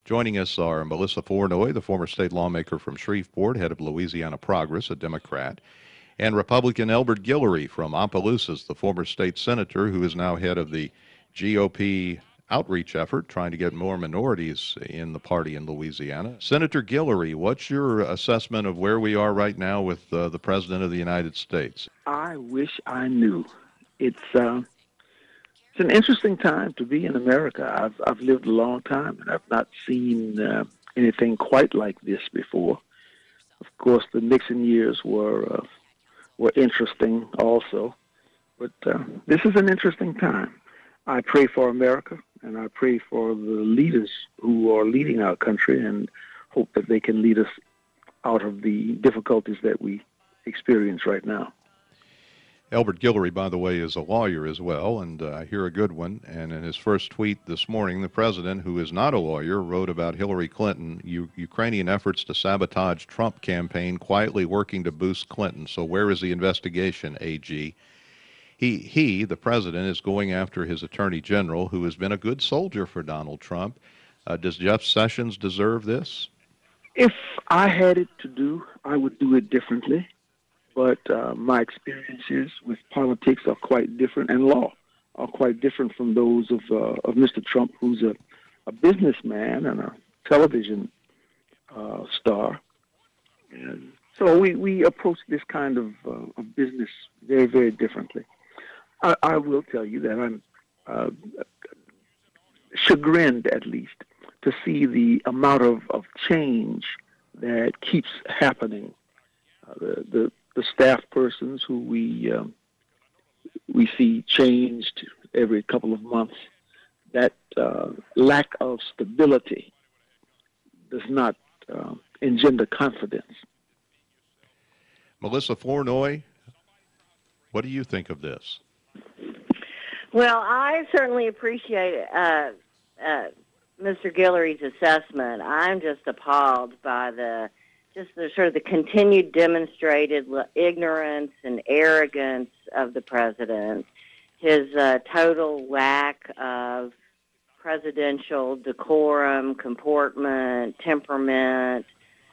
Joining us are Melissa Flournoy, the former state lawmaker from Shreveport, head of Louisiana Progress, a Democrat, and Republican Elbert Guillory from Opelousas, the former state senator who is now head of the GOP outreach effort trying to get more minorities in the party in Louisiana. Senator Guillory, what's your assessment of where we are right now with the President of the United States? I wish I knew. It's an interesting time to be in America. I've lived a long time, and I've not seen anything quite like this before. Of course, the Nixon years were interesting also, but this is an interesting time. I pray for America, and I pray for the leaders who are leading our country, and hope that they can lead us out of the difficulties that we experience right now. Elbert Guillory, by the way, is a lawyer as well, and I hear a good one. And in his first tweet this morning, the president, who is not a lawyer, wrote about Hillary Clinton, Ukrainian efforts to sabotage Trump campaign, quietly working to boost Clinton. So where is the investigation, AG? He, the president, is going after his attorney general, who has been a good soldier for Donald Trump. Does Jeff Sessions deserve this? If I had it to do, I would do it differently. But my experiences with politics are quite different, and law are quite different from those of Mr. Trump, who's a businessman and a television star. And so we approach this kind of business very, very differently. I will tell you that I'm chagrined, at least, to see the amount of change that keeps happening. The staff persons who we see changed every couple of months, that lack of stability does not engender confidence. Melissa Flournoy, what do you think of this? Well, I certainly appreciate Mr. Guillory's assessment. I'm just appalled by the sort of the continued demonstrated ignorance and arrogance of the president, his total lack of presidential decorum, comportment, temperament.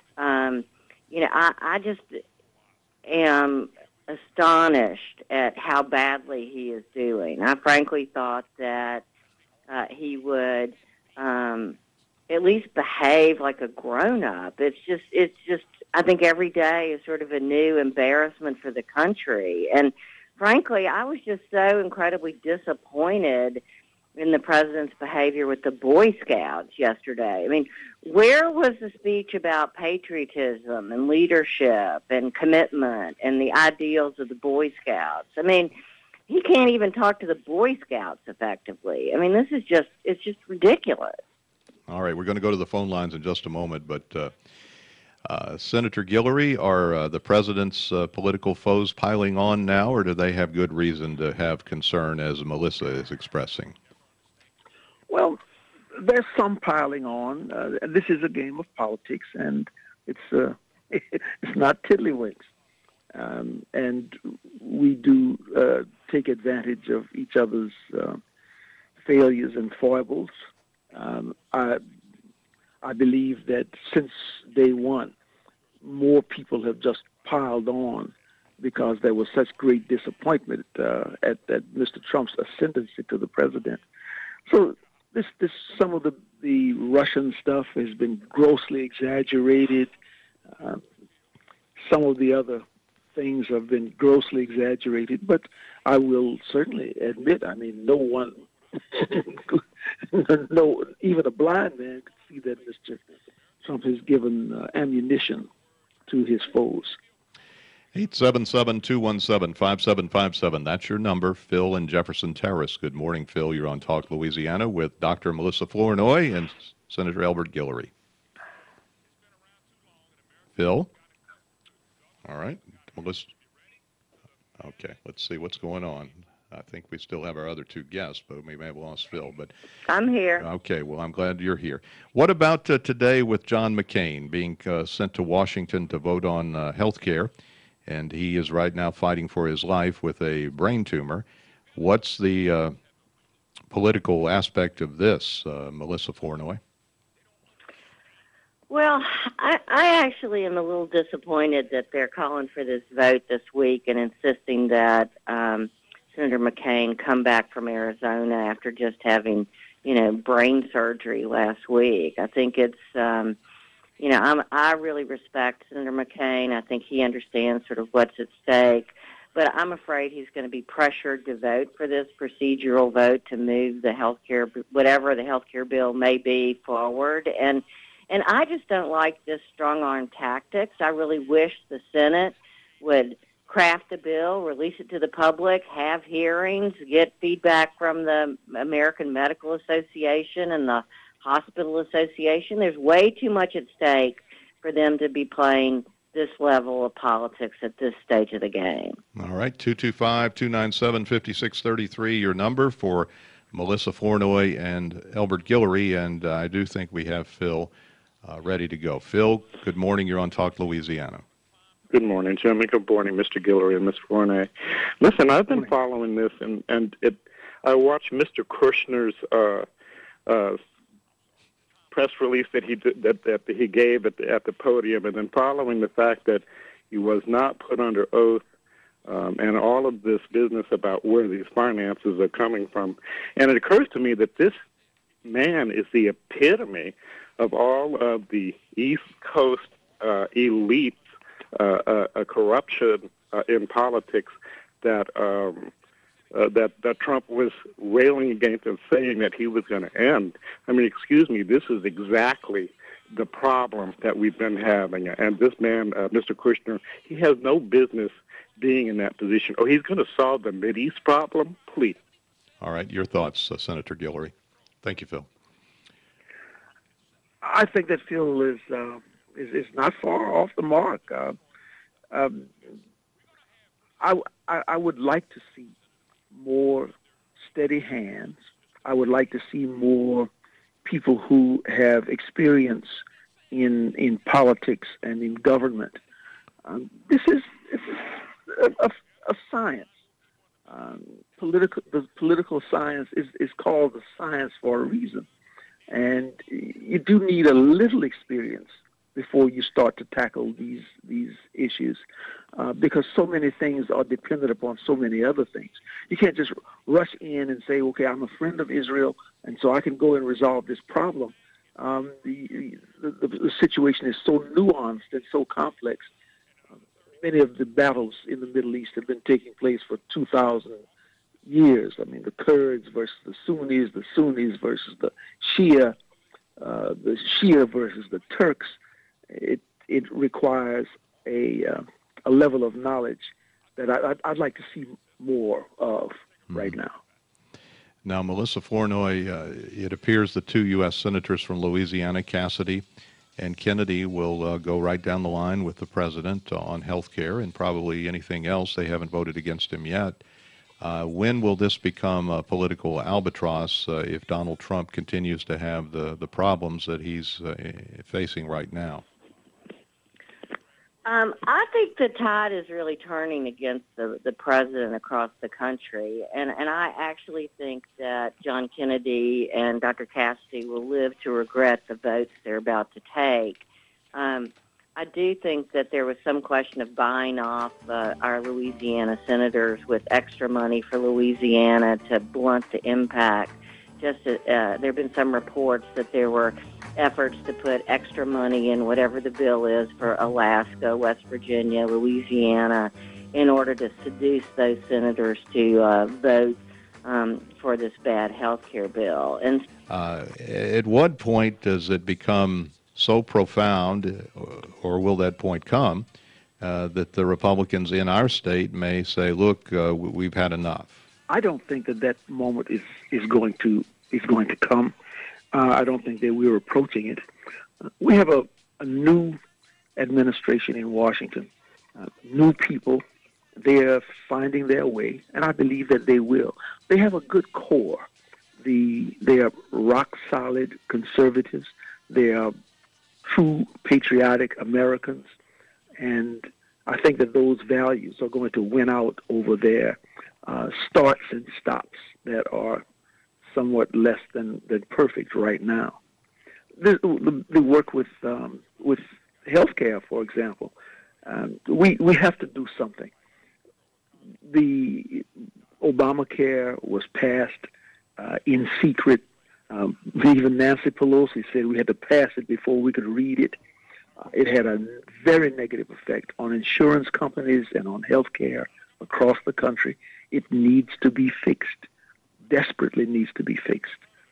I just am astonished at how badly he is doing. I frankly thought that he would at least behave like a grown-up. It's just, I think every day is sort of a new embarrassment for the country. And frankly, I was just so incredibly disappointed in the president's behavior with the Boy Scouts yesterday. I mean, where was the speech about patriotism and leadership and commitment and the ideals of the Boy Scouts? I mean, he can't even talk to the Boy Scouts effectively. I mean, it's just ridiculous. All right, we're going to go to the phone lines in just a moment, but Senator Guillory, are the president's political foes piling on now, or do they have good reason to have concern, as Melissa is expressing? Well, there's some piling on. This is a game of politics, and it's not tiddlywinks. And we do take advantage of each other's failures and foibles. I believe that since day one, more people have just piled on because there was such great disappointment at Mr. Trump's ascendancy to the president. So this some of the Russian stuff has been grossly exaggerated. Some of the other things have been grossly exaggerated, but I will certainly admit, I mean, no one, no, even a blind man could see that Mr. Trump has given ammunition to his foes. 877-217-5757. That's your number. Phil in Jefferson Terrace. Good morning, Phil. You're on Talk Louisiana with Dr. Melissa Flournoy and Senator Elbert Guillory. Phil? All right. Melissa. Okay, let's see what's going on. I think we still have our other two guests, but we may have lost Phil. But I'm here. Okay, well, I'm glad you're here. What about today with John McCain being sent to Washington to vote on health care? And he is right now fighting for his life with a brain tumor. What's the political aspect of this, Melissa Flournoy? Well, I actually am a little disappointed that they're calling for this vote this week and insisting that Senator McCain come back from Arizona after just having, brain surgery last week. I think it's, I really respect Senator McCain. I think he understands sort of what's at stake. But I'm afraid he's going to be pressured to vote for this procedural vote to move the healthcare, whatever the healthcare bill may be, forward. And I just don't like this strong-arm tactics. I really wish the Senate would craft a bill, release it to the public, have hearings, get feedback from the American Medical Association and the Hospital Association. There's way too much at stake for them to be playing this level of politics at this stage of the game. All right, 225-297-5633, your number for Melissa Flournoy and Elbert Guillory, and I do think we have Phil ready to go. Phil, good morning. You're on Talk Louisiana. Good morning, Jimmy. Good morning, Mr. Guillory and Ms. Flournoy. Listen, I've been following this, and I watched Mr. Kushner's press release that he gave at the podium, and then following the fact that he was not put under oath, and all of this business about where these finances are coming from. And it occurs to me that this man is the epitome of all of the East Coast elites, corruption in politics that Trump was railing against and saying that he was going to end. I mean, excuse me, this is exactly the problem that we've been having. And this man, Mr. Kushner, he has no business being in that position. Oh, he's going to solve the Mideast problem? Please. All right, your thoughts, Senator Guillory. Thank you, Phil. I think that Phil is not far off the mark. I would like to see more steady hands. I would like to see more people who have experience in politics and in government. This is a science. The political science is called the science for a reason. And you do need a little experience before you start to tackle these issues, because so many things are dependent upon so many other things. You can't just rush in and say, okay, I'm a friend of Israel, and so I can go and resolve this problem. The situation is so nuanced and so complex. Many of the battles in the Middle East have been taking place for 2,000 years. I mean, the Kurds versus the Sunnis versus the Shia versus the Turks. It requires a level of knowledge that I'd like to see more of right now. Now, Melissa Flournoy, it appears the two U.S. senators from Louisiana, Cassidy and Kennedy, will go right down the line with the president on health care and probably anything else. They haven't voted against him yet. When will this become a political albatross if Donald Trump continues to have the problems that he's facing right now? I think the tide is really turning against the president across the country, and I actually think that John Kennedy and Dr. Cassidy will live to regret the votes they're about to take. I do think that there was some question of buying off our Louisiana senators with extra money for Louisiana to blunt the impact. There have been some reports that there were efforts to put extra money in whatever the bill is for Alaska, West Virginia, Louisiana, in order to seduce those senators to vote for this bad health care bill. And at what point does it become so profound, or will that point come, that the Republicans in our state may say, look, we've had enough? I don't think that moment is going to come. I don't think that we're approaching it. We have a new administration in Washington, new people. They're finding their way, and I believe that they will. They have a good core. They are rock-solid conservatives. They are true patriotic Americans, and I think that those values are going to win out over their starts and stops that are somewhat less than perfect right now. the work with healthcare, for example. We have to do something. The Obamacare was passed in secret. Even Nancy Pelosi said we had to pass it before we could read it. It had a very negative effect on insurance companies and on healthcare across the country. It needs to be fixed, desperately needs to be fixed.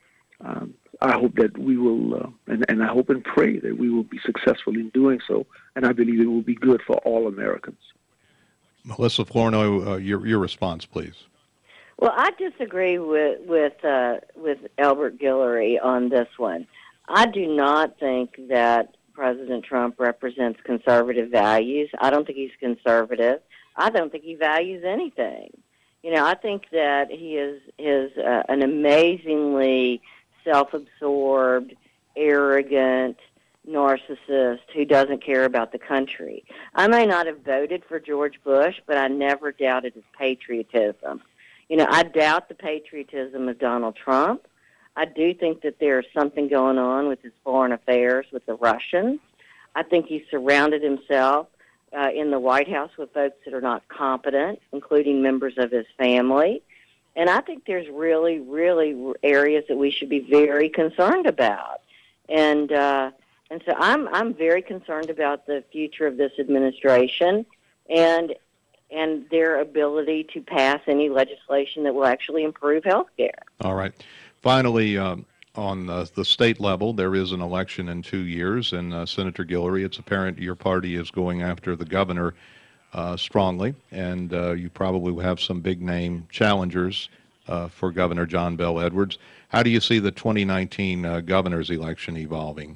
I hope that we will, and I hope and pray that we will be successful in doing so, and I believe it will be good for all Americans. Melissa Flournoy, your response, please. Well, I disagree with Elbert Guillory on this one. I do not think that President Trump represents conservative values. I don't think he's conservative. I don't think he values anything. I think that he is an amazingly self-absorbed, arrogant narcissist who doesn't care about the country. I may not have voted for George Bush, but I never doubted his patriotism. I doubt the patriotism of Donald Trump. I do think that there's something going on with his foreign affairs with the Russians. I think he surrounded himself in the White House with folks that are not competent, including members of his family. And I think there's really, really areas that we should be very concerned about. And so I'm very concerned about the future of this administration and their ability to pass any legislation that will actually improve health care. All right. Finally, on the state level, there is an election in 2 years, and Senator Guillory, it's apparent your party is going after the governor strongly, and you probably have some big-name challengers for Governor John Bel Edwards. How do you see the 2019 governor's election evolving?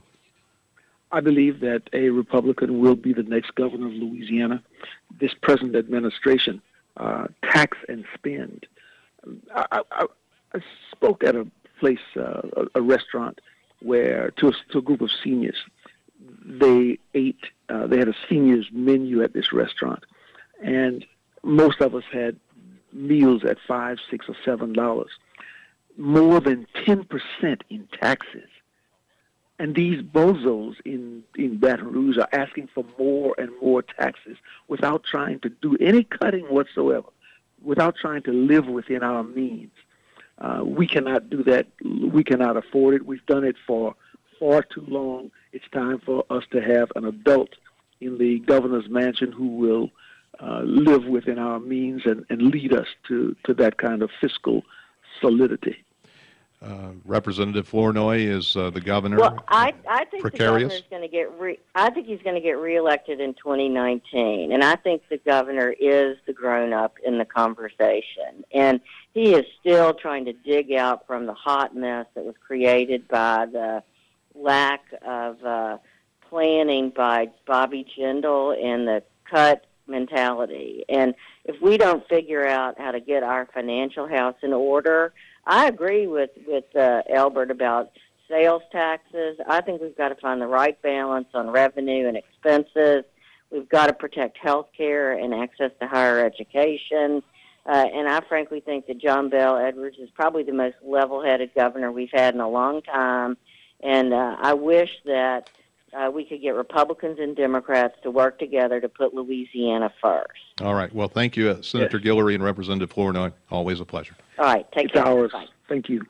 I believe that a Republican will be the next governor of Louisiana. This present administration, tax and spend. I spoke at a place, a restaurant, where to a group of seniors. They ate. They had a seniors menu at this restaurant, and most of us had meals at $5, $6, or $7. More than 10% in taxes. And these bozos in Baton Rouge are asking for more and more taxes without trying to do any cutting whatsoever, without trying to live within our means. We cannot do that. We cannot afford it. We've done it for far too long. It's time for us to have an adult in the governor's mansion who will live within our means and lead us to that kind of fiscal solidity. Representative Flournoy, is the governor Well, I think precarious? The governor's going to get I think he's going to get reelected in 2019, and I think the governor is the grown-up in the conversation, and he is still trying to dig out from the hot mess that was created by the lack of planning by Bobby Jindal and the cut mentality. And if we don't figure out how to get our financial house in order, I agree with Elbert about sales taxes. I think we've got to find the right balance on revenue and expenses. We've got to protect health care and access to higher education. And I frankly think that John Bel Edwards is probably the most level-headed governor we've had in a long time. And I wish that we could get Republicans and Democrats to work together to put Louisiana first. All right. Well, thank you, Senator Guillory and Representative Flournoy. Always a pleasure. All right. Take care. It's ours. Bye. Thank you.